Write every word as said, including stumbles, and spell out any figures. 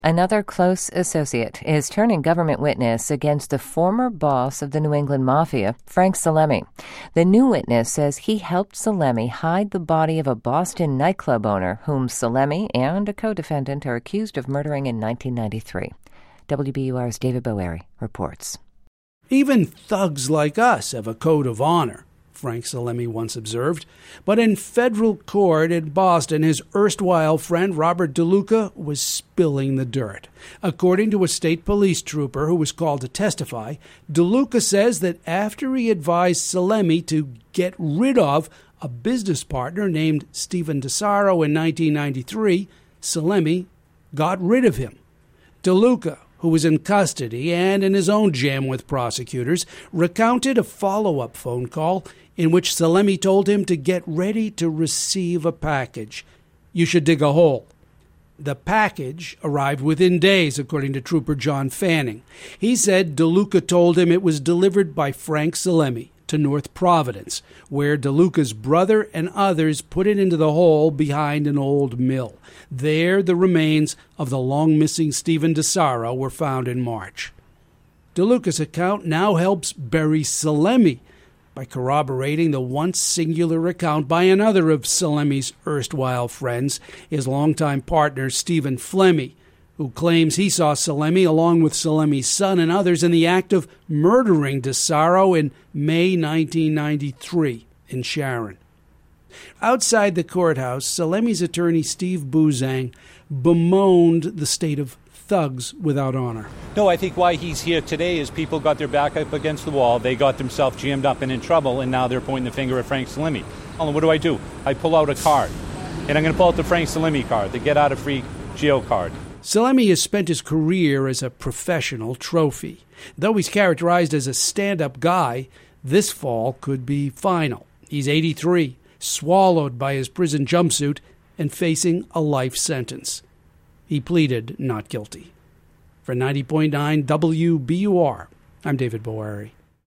Another close associate is turning government witness against the former boss of the New England Mafia, Frank Salemi. The new witness says he helped Salemi hide the body of a Boston nightclub owner whom Salemi and a co-defendant are accused of murdering in nineteen ninety-three. W B U R's David Boeri reports. Even thugs like us have a code of honor, Frank Salemi once observed. But in federal court in Boston, his erstwhile friend Robert DeLuca was spilling the dirt. According to a state police trooper who was called to testify, DeLuca says that after he advised Salemi to get rid of a business partner named Stephen DeSaro in nineteen ninety-three, Salemi got rid of him. DeLuca, who was in custody and in his own jam with prosecutors, recounted a follow-up phone call in which Salemi told him to get ready to receive a package. You should dig a hole. The package arrived within days, according to Trooper John Fanning. He said DeLuca told him it was delivered by Frank Salemi to North Providence, where DeLuca's brother and others put it into the hole behind an old mill. There, the remains of the long-missing Stephen DeSaro were found in March. DeLuca's account now helps bury Salemi by corroborating the once singular account by another of Salemi's erstwhile friends, his longtime partner Stephen Flemmi, who claims he saw Salemi along with Salemi's son and others in the act of murdering DeSaro in May nineteen ninety-three in Sharon. Outside the courthouse, Salemi's attorney Steve Buzang bemoaned the state of thugs without honor. No, I think why he's here today is people got their back up against the wall, they got themselves jammed up and in trouble, and now they're pointing the finger at Frank Salemi. Well, what do I do? I pull out a card, and I'm going to pull out the Frank Salemi card, the get-out-of-free jail card. Salemi has spent his career as a professional trophy. Though he's characterized as a stand-up guy, this fall could be final. He's eighty-three, swallowed by his prison jumpsuit, and facing a life sentence. He pleaded not guilty. For ninety point nine W B U R, I'm David Boeri.